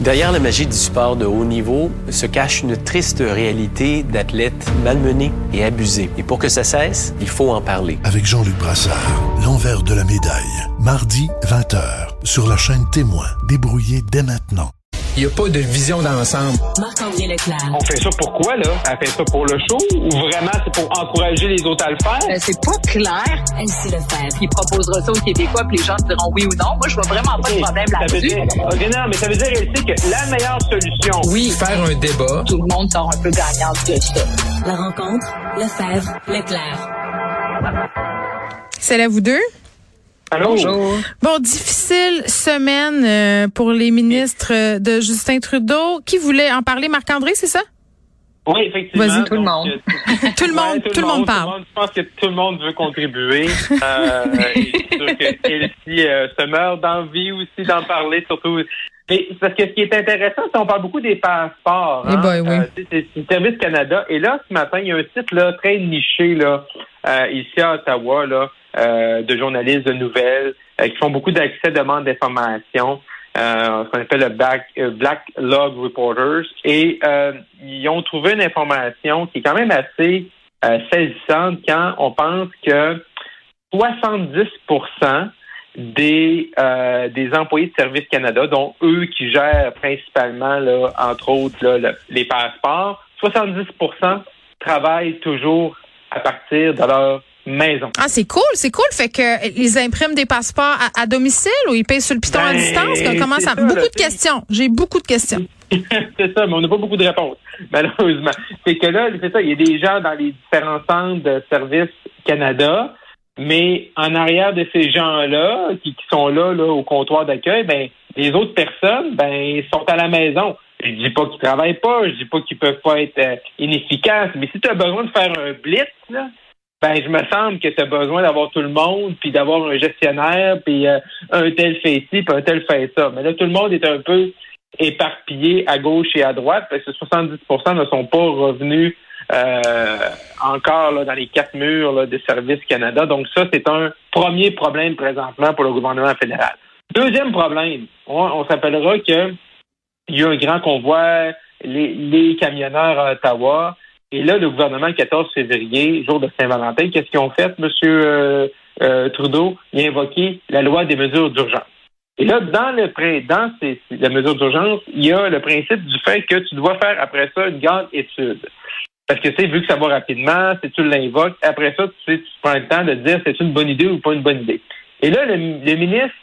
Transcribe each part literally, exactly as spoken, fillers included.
Derrière la magie du sport de haut niveau se cache une triste réalité d'athlètes malmenés et abusés. Et pour que ça cesse, il faut en parler. Avec Jean-Luc Brassard, l'envers de la médaille. Mardi, vingt heures, sur la chaîne Témoin. Débrouillez dès maintenant. Il n'y a pas de vision d'ensemble. Marc-André Leclerc. On fait ça pourquoi, là? Elle fait ça pour le show ou vraiment c'est pour encourager les autres à le faire? Euh, c'est pas clair. Elle sait le faire. Il proposera ça aux Québécois puis les gens diront oui ou non. Moi, je vois vraiment pas de problème là-dessus. Dire, okay, non, mais ça veut dire, elle sait que la meilleure solution... Oui. Faire un débat. Tout le monde sort un peu gagnant de ça. La rencontre, Lefebvre, Leclerc. C'est là vous deux? Allô? Bonjour. Bon, difficile semaine euh, pour les ministres de Justin Trudeau. Qui voulait en parler? Marc-André, c'est ça? Oui, effectivement. Vas-y, tout le monde. tout le monde, ouais, tout, tout le monde parle. Tout le monde, je pense que tout le monde veut contribuer. euh, et c'est sûr que Elsie euh, se meurt d'envie aussi d'en parler, surtout. Mais parce que ce qui est intéressant, c'est qu'on parle beaucoup des passeports. Eh hein? ben, oui. euh, c'est, c'est Service Canada. Et là, ce matin, il y a un site là très niché là, euh, ici à Ottawa, là, euh, de journalistes de nouvelles euh, qui font beaucoup d'accès de demandes d'informations. Euh, ce qu'on appelle le Black, euh, Black Log Reporters, et euh, ils ont trouvé une information qui est quand même assez euh, saisissante quand on pense que soixante-dix pour cent des euh, des employés de Service Canada, dont eux qui gèrent principalement, là, entre autres, là, le, les passeports, soixante-dix pour cent travaillent toujours à partir de leur maison. Ah, c'est cool, c'est cool. Fait que ils impriment des passeports à, à domicile ou ils payent sur le piton ben, à distance? Comment ça? ça beaucoup là, de questions. J'ai beaucoup de questions. C'est ça, mais on n'a pas beaucoup de réponses, malheureusement. C'est que là, c'est ça, il y a des gens dans les différents centres de Service Canada, mais en arrière de ces gens-là, qui, qui sont là, là, au comptoir d'accueil, ben, les autres personnes, ben, sont à la maison. Je dis pas qu'ils travaillent pas, je dis pas qu'ils peuvent pas être euh, inefficaces, mais si tu as besoin de faire un blitz, là, ben, je me semble que tu as besoin d'avoir tout le monde, puis d'avoir un gestionnaire, puis euh, un tel fait ci, puis un tel fait ça. Mais là, tout le monde est un peu éparpillé à gauche et à droite, parce que soixante-dix pour cent ne sont pas revenus euh, encore là, dans les quatre murs là, de Service Canada. Donc ça, c'est un premier problème présentement pour le gouvernement fédéral. Deuxième problème, on, on s'appellera que il y a un grand convoi, les, les camionneurs à Ottawa. Et là, le gouvernement, le quatorze février, jour de Saint-Valentin, qu'est-ce qu'ils ont fait, M. Euh, euh, Trudeau? Il a invoqué la loi des mesures d'urgence. Et là, dans le dans ces, la mesure d'urgence, il y a le principe du fait que tu dois faire après ça une grande étude. Parce que, tu sais, vu que ça va rapidement, si tu l'invoques, après ça, tu sais, tu prends le temps de dire si c'est une bonne idée ou pas une bonne idée. Et là, le, le ministre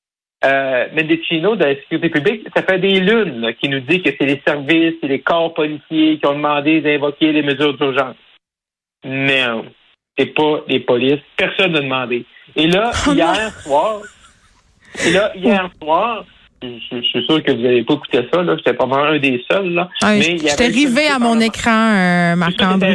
Euh, Mendicino de la Sécurité publique, ça fait des lunes là, qui nous dit que c'est les services, c'est les corps policiers qui ont demandé d'invoquer les mesures d'urgence. Non, c'est pas les polices. Personne n'a demandé. Et là, hier soir, et là, hier soir, je, je, je suis sûr que vous n'avez pas écouté ça, là. J'étais pas mal un des seuls, là. Ah, mais j'étais rivé à mon écran, euh, Marc-André.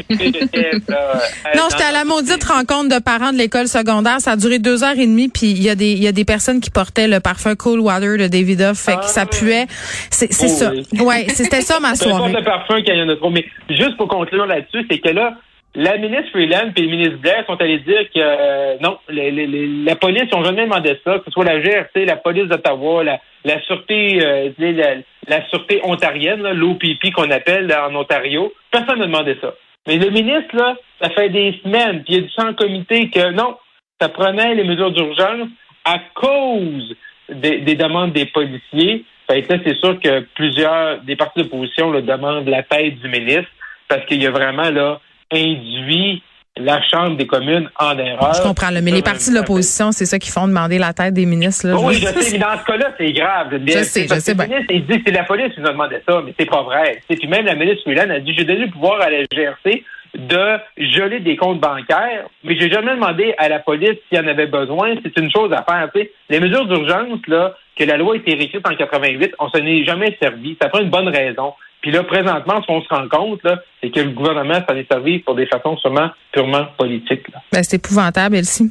Non, j'étais à la maudite rencontre de parents de l'école secondaire. Ça a duré deux heures et demie, puis il y a des il y a des personnes qui portaient le parfum Cool Water de Davidoff, fait que ça puait. C'est c'est oh, ça. Oui. Ouais, c'était ça ma soirée. Peu importe le parfum qu'il y en a trop. Mais juste pour conclure là-dessus, c'est que là, la ministre Freeland et le ministre Blair sont allés dire que euh, non, les, les, les, la police n'ont jamais demandé ça, que ce soit la G R C, la police d'Ottawa, la, la sûreté, euh, la, la sûreté ontarienne, l'O P P qu'on appelle là, en Ontario. Personne n'a demandé ça. Mais le ministre, là, ça fait des semaines, puis il a dit ça en comité que non, ça prenait les mesures d'urgence à cause des, des demandes des policiers. Fait que là, c'est sûr que plusieurs des partis d'opposition là, demandent la tête du ministre parce qu'il y a vraiment là induit la Chambre des communes en erreur. Je comprends, là, mais les partis de l'opposition, c'est ça qui font demander la tête des ministres. Là, oui, je, je sais, mais dans ce cas-là, c'est grave. Je sais, je sais bien. Le ministre, il dit que c'est la police qui nous a demandé ça, mais c'est pas vrai. Et puis même la ministre Freeland a dit, j'ai donné le pouvoir à la G R C de geler des comptes bancaires, mais j'ai jamais demandé à la police s'il y en avait besoin. C'est une chose à faire. Tu sais, les mesures d'urgence, là, que la loi a été réécrite en quatre-vingt-huit, on s'en est jamais servi. Ça prend une bonne raison. Puis là, présentement, ce qu'on se rend compte, là, c'est que le gouvernement s'en est servi pour des façons sûrement purement politiques. Là. Ben, c'est épouvantable, Elsie.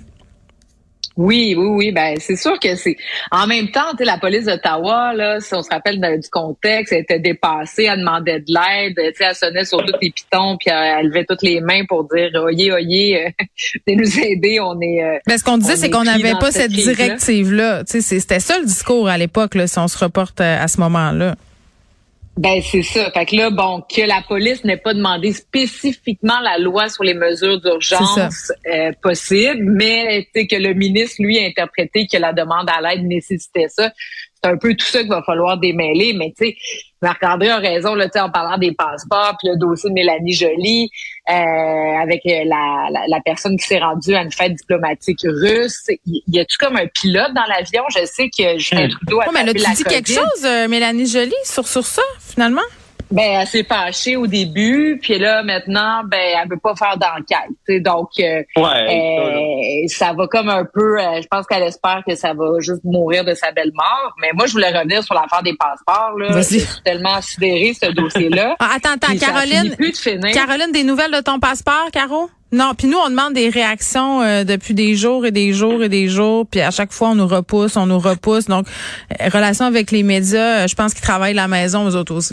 Oui, oui, oui. Ben, c'est sûr que c'est. En même temps, tu sais, la police d'Ottawa, là, si on se rappelle de, du contexte, elle était dépassée, elle demandait de l'aide, tu sais, elle sonnait sur tous les pitons, puis elle, elle levait toutes les mains pour dire, oyez, oyez, euh, venez nous aider, on est. Euh, ben, ce qu'on disait, c'est qu'on n'avait pas cette directive-là. directive-là. Tu sais, c'était ça le discours à l'époque, là, si on se reporte à, à ce moment-là. Ben c'est ça. Fait que là, bon, que la police n'ait pas demandé spécifiquement la loi sur les mesures d'urgence euh, possibles, mais que le ministre, lui, a interprété que la demande à l'aide nécessitait ça. C'est un peu tout ça qu'il va falloir démêler. Mais tu sais, Marc-André a raison là, en parlant des passeports, puis le dossier de Mélanie Joly, euh, avec la, la, la personne qui s'est rendue à une fête diplomatique russe. Y, y a-tu comme un pilote dans l'avion? Je sais que Justin Trudeau a oh, mais là, tu la dis COVID. quelque chose, euh, Mélanie Joly, sur, sur ça, finalement? Ben, elle s'est fâchée au début, puis là, maintenant, ben, elle veut pas faire d'enquête. T'sais, donc, euh, ouais, euh, ça va comme un peu, euh, je pense qu'elle espère que ça va juste mourir de sa belle mort. Mais moi, je voulais revenir sur l'affaire des passeports. Là. Vas-y. Je suis tellement sidérée, ce dossier-là. Ah, attends, attends, Puis Caroline. Plus de finir. Caroline, des nouvelles de ton passeport, Caro? Non, puis nous, on demande des réactions euh, depuis des jours et des jours et des jours, puis à chaque fois, on nous repousse, on nous repousse. Donc, euh, relation avec les médias, euh, je pense qu'ils travaillent à la maison, eux autres aussi.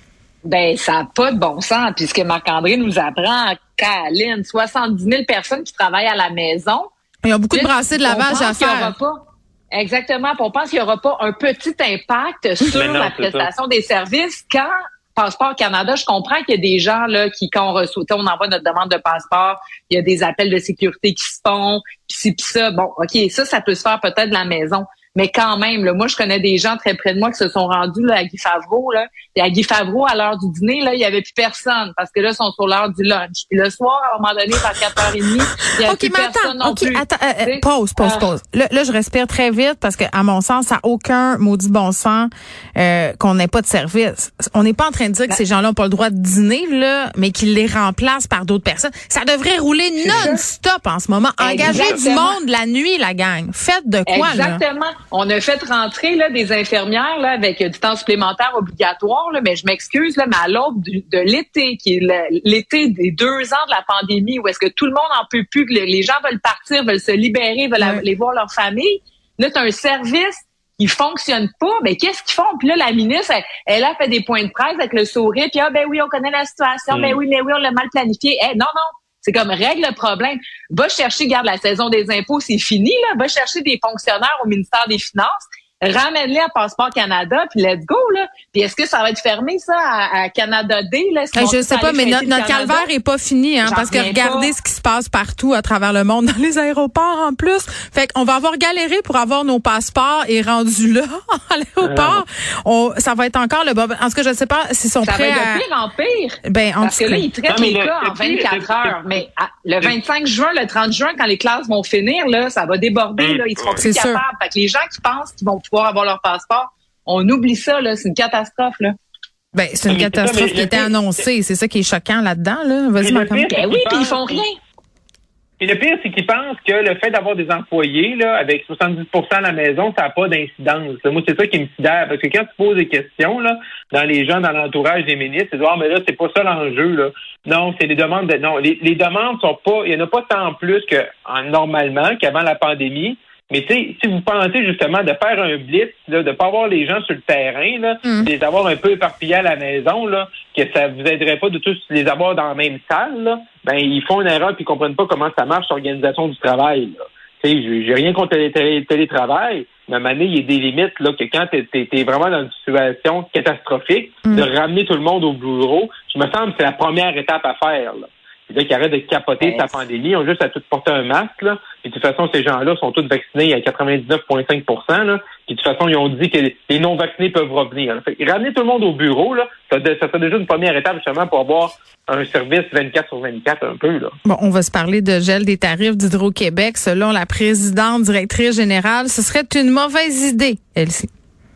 Ben, ça n'a pas de bon sens. Puis ce que Marc-André nous apprend, Caroline, soixante-dix mille personnes qui travaillent à la maison. Il y a beaucoup de brassées de lavage à faire. Pas, exactement. Puis on pense qu'il n'y aura pas un petit impact sur non, la prestation ça. des services quand Passeport Canada, je comprends qu'il y a des gens là qui, quand on reçoit, on envoie notre demande de passeport, il y a des appels de sécurité qui se font, puis ci, puis ça. Bon, OK, ça, ça peut se faire peut-être de la maison. Mais quand même, là, moi, je connais des gens très près de moi qui se sont rendus là, à Guy Favreau. Là. Et à Guy Favreau, à l'heure du dîner, là, il y avait plus personne parce que là, ils sont sur l'heure du lunch. Puis le soir, à un moment donné, vers quatre heures trente, il y a okay, plus personne attends, non okay, plus. Attends, euh, euh, pause, pause, euh, pause. Là, là, je respire très vite parce que, à mon sens, ça n'a aucun maudit bon sens euh, qu'on n'ait pas de service. On n'est pas en train de dire que ces gens-là n'ont pas le droit de dîner, là, mais qu'ils les remplacent par d'autres personnes. Ça devrait rouler non-stop en ce moment. Engagez Exactement. du monde la nuit, la gang. Faites de quoi, Exactement. là? Exactement. On a fait rentrer là, des infirmières là, avec du temps supplémentaire obligatoire, là, mais je m'excuse, là, mais à l'aube du, de l'été, qui est le, l'été des deux ans de la pandémie, où est-ce que tout le monde en peut plus, que les gens veulent partir, veulent se libérer, veulent ouais. aller voir leur famille. Là, tu as un service qui fonctionne pas, mais qu'est-ce qu'ils font? Puis là, la ministre, elle, elle a fait des points de presse avec le sourire, puis ah ben oui, on connaît la situation, mm. ben oui, mais oui, on l'a mal planifié. Eh, non, non. C'est comme règle le problème. Va chercher, garde la saison des impôts, c'est fini, là. Va chercher des fonctionnaires au ministère des Finances. Ramène-les à Passeport Canada, puis let's go, là. Puis est-ce que ça va être fermé, ça, à, à Canada Day, là? Hey, je sais pas, mais notre, notre calvaire est pas fini, hein, J'en parce que regardez pas. Ce qui se passe partout à travers le monde, dans les aéroports en plus. Fait qu'on va avoir galéré pour avoir nos passeports et rendu là, à l'aéroport. Euh. On, ça va être encore le bob. En tout cas, je sais pas s'ils sont ça prêts à... à... Ça va de pire en pire. Ben, en parce que là, ils traitent les cas le, en vingt-quatre heures. Mais à, le vingt-cinq juin, le trente juin, quand les classes vont finir, là, ça va déborder, là. Ils seront plus c'est capables. Sûr. Fait que les gens qui pensent qu'ils vont pouvoir avoir leur passeport, on oublie ça, là. C'est une catastrophe, là. Ben, c'est une mais catastrophe ça, qui était annoncée. C'est ça qui est choquant là-dedans, là. Vas-y, Marc. Ben oui, puis ils font rien. Et le pire, c'est qu'ils pensent que le fait d'avoir des employés, là, avec soixante-dix pour cent à la maison, ça n'a pas d'incidence. Moi, c'est ça qui me sidère. Parce que quand tu poses des questions, là, dans les gens, dans l'entourage des ministres, c'est de dire, ah, mais là, c'est pas ça l'enjeu, là. Non, c'est les demandes de, non, les, les demandes sont pas, il y en a pas tant plus que, en, normalement, qu'avant la pandémie. Mais tu sais, si vous pensez justement de faire un blitz, là, de pas avoir les gens sur le terrain, là, mm. de les avoir un peu éparpillés à la maison, là, que ça vous aiderait pas de tous les avoir dans la même salle, là, ben ils font une erreur puis ils comprennent pas comment ça marche l'organisation du travail. Tu sais, j'ai rien contre le télé, télétravail, mais à un moment donné, il y a des limites là que quand t'es, t'es, t'es vraiment dans une situation catastrophique, mm. de ramener tout le monde au bureau, je me semble que c'est la première étape à faire. Là. Là, qui arrêtent de capoter ouais. sa pandémie, ils ont juste à tout porter un masque, là. Puis de toute façon, ces gens-là sont tous vaccinés à quatre-vingt-dix-neuf virgule cinq pour cent, là. Puis de toute façon, ils ont dit que les non-vaccinés peuvent revenir. Là. Fait que ramener tout le monde au bureau, là, ça, ça serait déjà une première étape, justement, pour avoir un service vingt-quatre sur vingt-quatre, un peu, là. Bon, on va se parler de gel des tarifs d'Hydro-Québec. Selon la présidente directrice générale, ce serait une mauvaise idée, Elsie.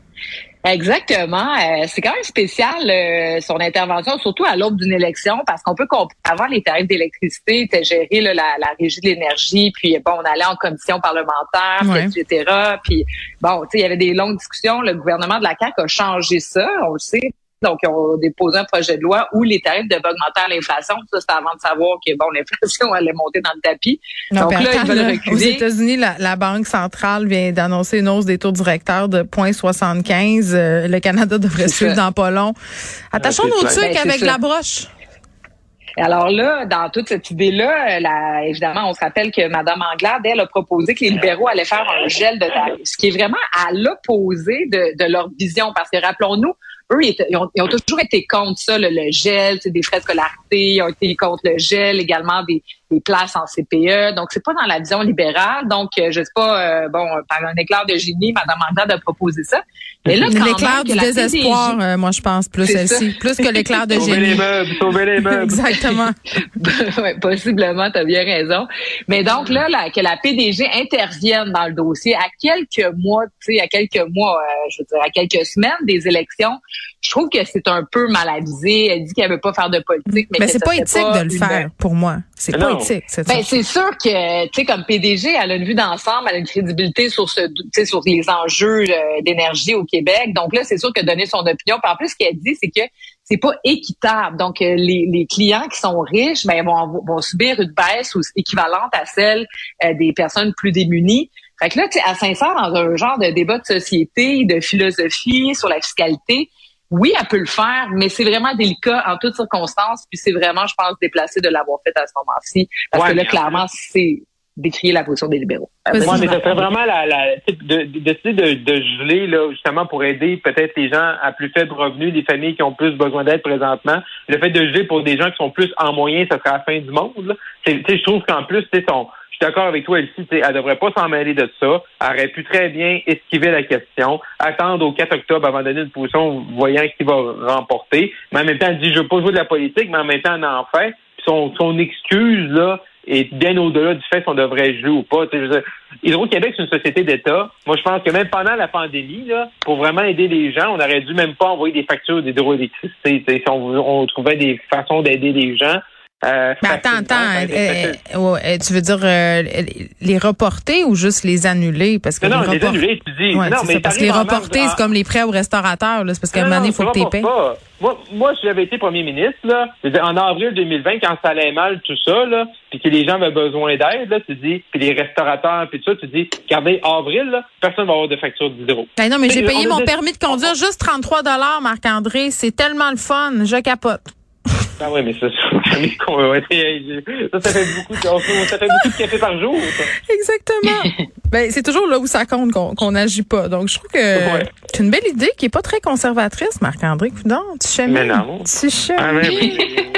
Exactement. Euh, c'est quand même spécial euh, son intervention, surtout à l'aube d'une élection, parce qu'on peut comprendre. Avant, les tarifs d'électricité étaient gérés là, la, la régie de l'énergie, puis bon, on allait en commission parlementaire, ouais. et cetera. Puis bon, tu sais, il y avait des longues discussions. Le gouvernement de la C A Q a changé ça, on le sait. Donc, ils ont déposé un projet de loi où les tarifs devaient augmenter à l'inflation. Ça, c'était avant de savoir que, bon, l'inflation allait monter dans le tapis. Non, Donc là, attends, ils veulent là, reculer. Aux États-Unis, la, la Banque centrale vient d'annoncer une hausse des taux directeurs de zéro virgule soixante-quinze. Euh, le Canada devrait c'est suivre ça. Dans pas long. Attachons ah, nos trucs ben, avec ça. La broche. Alors là, dans toute cette idée-là, là, évidemment, on se rappelle que Mme Anglade, elle, a proposé que les libéraux allaient faire un gel de tarifs, ce qui est vraiment à l'opposé de, de leur vision. Parce que, rappelons-nous, eux, ils, étaient, ils, ont, ils ont toujours été contre ça, le, le gel, c'est des frais de scolarité, ils ont été contre le gel, également des, des places en C P E. Donc, c'est pas dans la vision libérale. Donc, euh, je sais pas, euh, bon, par un éclair de génie, Mme Anglade a proposé ça. Mais là, quand l'éclair même, du désespoir, P D G, euh, moi, je pense, plus celle-ci. Plus que l'éclair de sauver génie. Les meubles, sauver les meubles. Exactement. ouais, possiblement, t'as bien raison. Mais donc, là, là, que la P D G intervienne dans le dossier à quelques mois, tu sais, à quelques mois, euh, je veux dire, à quelques semaines des élections, je trouve que c'est un peu mal avisé. Elle dit qu'elle veut pas faire de politique, mais, mais que c'est ça pas fait éthique pas de le une... faire, pour moi. C'est non. pas éthique, c'est ben, c'est sûr que, tu sais, comme P D G, elle a une vue d'ensemble, elle a une crédibilité sur ce, tu sais, sur les enjeux euh, d'énergie au Québec. Donc là, c'est sûr que donner son opinion. Puis en plus, ce qu'elle dit, c'est que c'est pas équitable. Donc, euh, les, les clients qui sont riches, ben, vont, vont subir une baisse équivalente à celle euh, des personnes plus démunies. Fait que là, tu sais, elle s'insère dans un genre de débat de société, de philosophie sur la fiscalité. Oui, elle peut le faire, mais c'est vraiment délicat en toutes circonstances. Puis c'est vraiment, je pense, déplacé de l'avoir fait à ce moment-ci. Parce ouais, que là, clairement, c'est décrier la position des libéraux. Oui, mais ça serait vraiment la, la de, de, d'essayer de, de geler, là, justement, pour aider peut-être les gens à plus faible revenu, les familles qui ont plus besoin d'aide présentement. Le fait de geler pour des gens qui sont plus en moyen, ça serait la fin du monde, là. C'est, je trouve qu'en plus, tu sais, son... Je suis d'accord avec toi, Elsie, elle devrait pas s'en mêler de ça. Elle aurait pu très bien esquiver la question, attendre au quatre octobre avant de donner une position voyant qui va remporter. Mais en même temps, elle dit, je veux pas jouer de la politique, mais en même temps, elle en fait. Puis son, son excuse, là, est bien au-delà du fait qu'on devrait jouer ou pas. Hydro-Québec, c'est une société d'État. Moi, je pense que même pendant la pandémie, là, pour vraiment aider les gens, on aurait dû même pas envoyer des factures d'hydroélectricité. Si on, on trouvait des façons d'aider les gens. Euh, mais attends, attends, euh, euh, tu veux dire euh, les reporter ou juste les annuler? Parce que non, les, non, report... les annuler, tu dis. Ouais, non, mais ça, parce que les reporter, c'est comme les prêts aux restaurateurs, là, c'est parce qu'à un moment donné, il faut que tu les payes. Moi, moi, si j'avais été premier ministre, là, en avril deux mille vingt, quand ça allait mal, tout ça, là, puis que les gens avaient besoin d'aide, là, tu dis, puis les restaurateurs, puis tout ça, tu dis, regardez, avril, là, personne va avoir de facture de zéro. Ben non, mais j'ai payé mon dit... permis de conduire juste trente-trois dollars, Marc-André. C'est tellement le fun. Je capote. Ah oui, mais ça, ça, ça fait beaucoup de, ça fait beaucoup de café par jour. Ça. Exactement. Ben, c'est toujours là où ça compte qu'on qu'on n'agit pas. Donc, je trouve que ouais. c'est une belle idée qui est pas très conservatrice, Marc-André Coudon. Tu chemines. Mais non. Tu chemines. Ah, mais oui.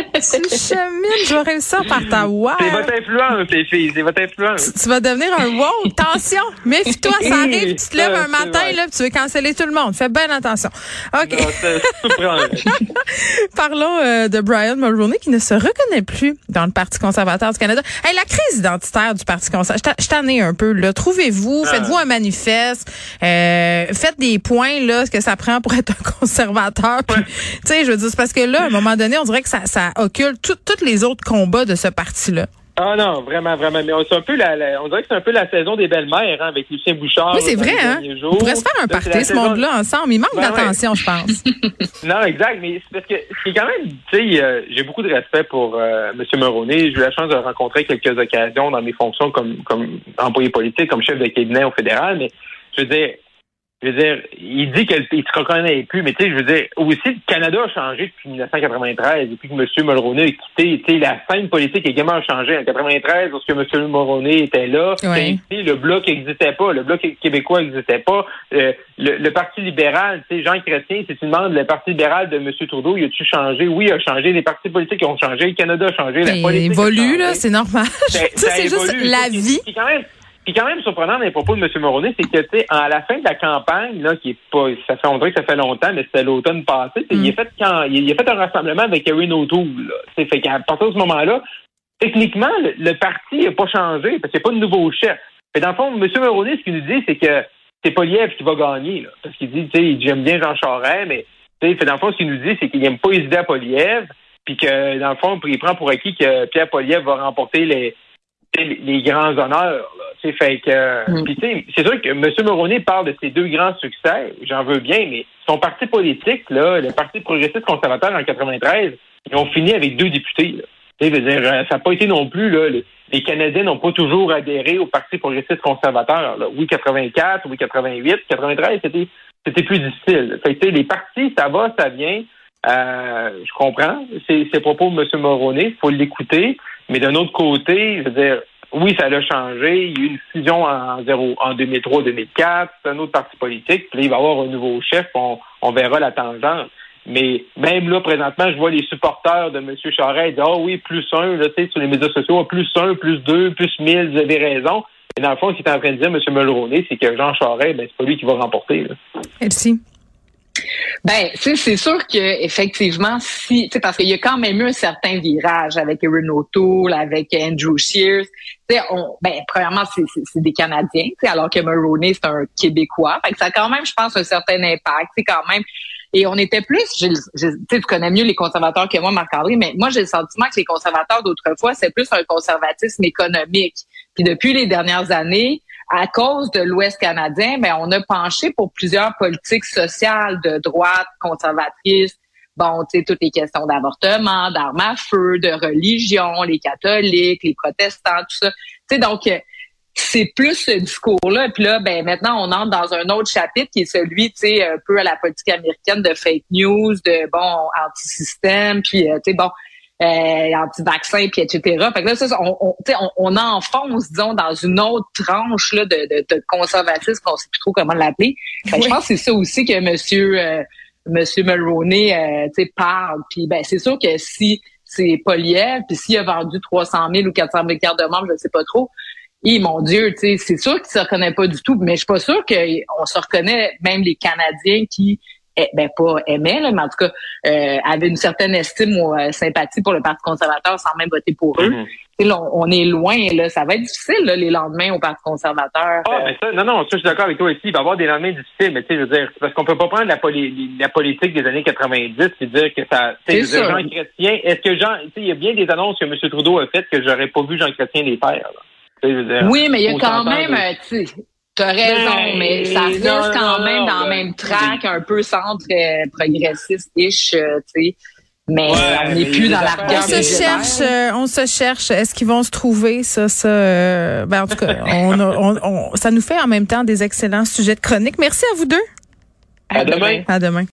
Tu chemines. Je vais réussir par ta wow. C'est votre influence, les filles. C'est votre influence. Tu, tu vas devenir un wow. Attention. Méfie-toi, ça arrive. Tu te lèves un matin, là, puis tu veux canceller tout le monde. Fais bien attention. OK. Non, c'est Parlons euh, de Brian Mulroney qui ne se reconnaît plus dans le Parti conservateur du Canada. Hey, la crise identitaire du Parti conservateur, je t'en ai un peu. Là. Trouvez-vous, ah. faites-vous un manifeste, euh, faites des points, là, ce que ça prend pour être un conservateur. Puis, ouais. Tu sais, je veux dire, c'est parce que là, à un moment donné, on dirait que ça, ça occulte tous les autres combats de ce parti-là. Ah non, vraiment, vraiment. Mais c'est un peu la, la, on dirait que c'est un peu la saison des belles-mères, hein, avec Lucien Bouchard. Oui, c'est vrai, hein. On pourrait se faire un party, ce saison... monde-là, ensemble. Il manque ben d'attention, ouais. je pense. Non, exact. Mais c'est parce que c'est quand même, tu sais, euh, j'ai beaucoup de respect pour euh, M. Mulroney. J'ai eu la chance de le rencontrer à quelques occasions dans mes fonctions comme, comme employé politique, comme chef de cabinet au fédéral. Mais je veux dire, je veux dire, il dit qu'il se reconnaît plus, mais tu sais, je veux dire, aussi, le Canada a changé depuis dix-neuf cent quatre-vingt-treize, depuis que M. Mulroney a quitté, tu sais, la scène politique également a changé en quatre-vingt-treize, lorsque M. Mulroney était là, oui. le Bloc n'existait pas, le Bloc québécois n'existait pas, euh, le, le Parti libéral, tu sais, Jean Chrétien, si tu demandes le Parti libéral de M. Trudeau, il a-tu changé? Oui, il a changé, les partis politiques ont changé, le Canada a changé, la politique évolue, a changé. là, c'est normal. Ça, c'est juste la vie. C'est quand même... Ce qui est quand même surprenant dans les propos de M. Mulroney, c'est que, tu sais, à la fin de la campagne, là, qui est pas, ça fait, on dirait que ça fait longtemps, mais c'était l'automne passé, mm. il a fait quand, il a fait un rassemblement avec Erin O'Toole, là. C'est fait qu'à partir de ce moment-là, techniquement, le, le parti n'a pas changé, parce qu'il n'y a pas de nouveau chef. Mais dans le fond, M. Mulroney, ce qu'il nous dit, c'est que c'est Poilievre qui va gagner, là. Parce qu'il dit, tu sais, j'aime bien Jean Charest, mais, tu sais, dans le fond, ce qu'il nous dit, c'est qu'il n'aime pas les idées à Poilievre, puis que, dans le fond, il prend pour acquis que Pierre Poilievre va remporter les, les, les grands honneurs, là. C'est fait que, mm. puis tu sais, c'est sûr que M. Mulroney parle de ses deux grands succès, j'en veux bien, mais son parti politique, là, le Parti progressiste conservateur en quatre-vingt-treize, ils ont fini avec deux députés, là. Tu sais, je veux dire, ça n'a pas été non plus, là, les, les Canadiens n'ont pas toujours adhéré au Parti progressiste conservateur, là. Oui, quatre-vingt-quatre, oui, quatre-vingt-huit, quatre-vingt-treize, c'était, c'était plus difficile. Fait que, tu sais, les partis, ça va, ça vient, euh, je comprends, c'est, c'est propos de M. Mulroney, il faut l'écouter, mais d'un autre côté, je veux dire, oui, ça a changé. Il y a eu une fusion en, zéro, en deux mille trois deux mille quatre. C'est un autre parti politique. Puis là, il va y avoir un nouveau chef. On, on verra la tangente. Mais même là, présentement, je vois les supporters de M. Charest dire « Ah oui, plus un, là, tu sais, sur les médias sociaux, plus un, plus deux, plus mille, vous avez raison. » Et dans le fond, ce qu'il est en train de dire, M. Mulroney, c'est que Jean Charest, ben, c'est pas lui qui va remporter. Là. Elsie. Ben, tu sais, c'est sûr que effectivement, si, tu sais, parce qu'il y a quand même eu un certain virage avec Erin O'Toole, avec Andrew Scheer. Tu sais, on, ben, premièrement, c'est, c'est, c'est des Canadiens, tu sais, alors que Mulroney, c'est un Québécois. Fait que ça a quand même, je pense, un certain impact, tu sais, quand même. Et on était plus, tu sais, tu connais mieux les conservateurs que moi, Marc-André, mais moi, j'ai le sentiment que les conservateurs d'autrefois, c'est plus un conservatisme économique. Puis depuis les dernières années, à cause de l'Ouest canadien, ben on a penché pour plusieurs politiques sociales de droite, conservatrices. Bon, tu sais, toutes les questions d'avortement, d'armes à feu, de religion, les catholiques, les protestants, tout ça. Tu sais, donc c'est plus ce discours-là. Puis là, ben maintenant, on entre dans un autre chapitre qui est celui, tu sais, un peu à la politique américaine de fake news, de bon anti-système, puis euh, tu sais, bon. Euh, anti-vaccins, puis et cetera. Fait que là, ça, on, on, on, on enfonce, disons, dans une autre tranche là, de, de, de conservatisme qu'on sait plus trop comment l'appeler. Fait oui. Je pense que c'est ça aussi que Monsieur euh, Monsieur Mulroney euh, parle. Puis ben c'est sûr que si c'est Poilievre, puis s'il a vendu trois cent mille ou quatre cent mille cartes de membres, je ne sais pas trop. Et mon Dieu, c'est sûr qu'il se reconnaît pas du tout. Mais je suis pas sûre qu'on se reconnaît, même les Canadiens qui Eh, ben pas aimait, là, mais en tout cas euh, avait une certaine estime ou euh, sympathie pour le Parti conservateur sans même voter pour eux. Mm-hmm. Là, on, on est loin, là, ça va être difficile là, les lendemains au Parti conservateur. Ah, ben ça, non, non, ça, je suis d'accord avec toi ici. Il va y avoir des lendemains difficiles, mais tu sais, je veux dire, parce qu'on peut pas prendre la, poli- la politique des années quatre-vingt-dix et dire que ça. C'est je veux dire, Jean Chrétien. Est-ce que Jean, tu sais, il y a bien des annonces que M. Trudeau a faites que j'aurais pas vu Jean Chrétien les faire. Là. Je veux dire, oui, mais il y a quand même, de... tu sais. T'as raison, mais, mais ça reste non, quand non, même non, dans le même track, un peu centre euh, progressiste-ish, euh, tu sais. Mais ouais, on n'est plus dans la On se cherche, euh, on se cherche. Est-ce qu'ils vont se trouver, ça, ça? Euh, ben, en tout cas, on, on, on, ça nous fait en même temps des excellents sujets de chronique. Merci à vous deux. À demain. À demain.